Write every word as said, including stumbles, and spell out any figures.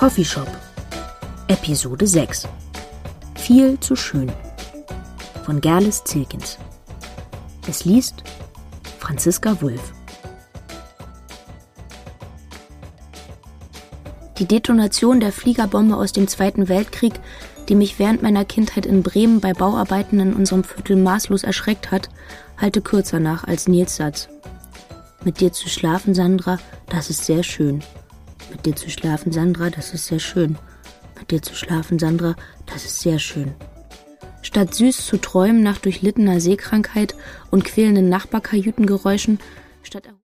Coffeeshop Episode sechs Viel zu schön von Gerlis Zilkins. Es liest Franziska Wulff. Die Detonation der Fliegerbombe aus dem Zweiten Weltkrieg, die mich während meiner Kindheit in Bremen bei Bauarbeiten in unserem Viertel maßlos erschreckt hat, halte kürzer nach als Nils Satz. Mit dir zu schlafen, Sandra, das ist sehr schön. Mit dir zu schlafen, Sandra, das ist sehr schön. Mit dir zu schlafen, Sandra, das ist sehr schön. Statt süß zu träumen nach durchlittener Seekrankheit und quälenden Nachbarkajütengeräuschen, statt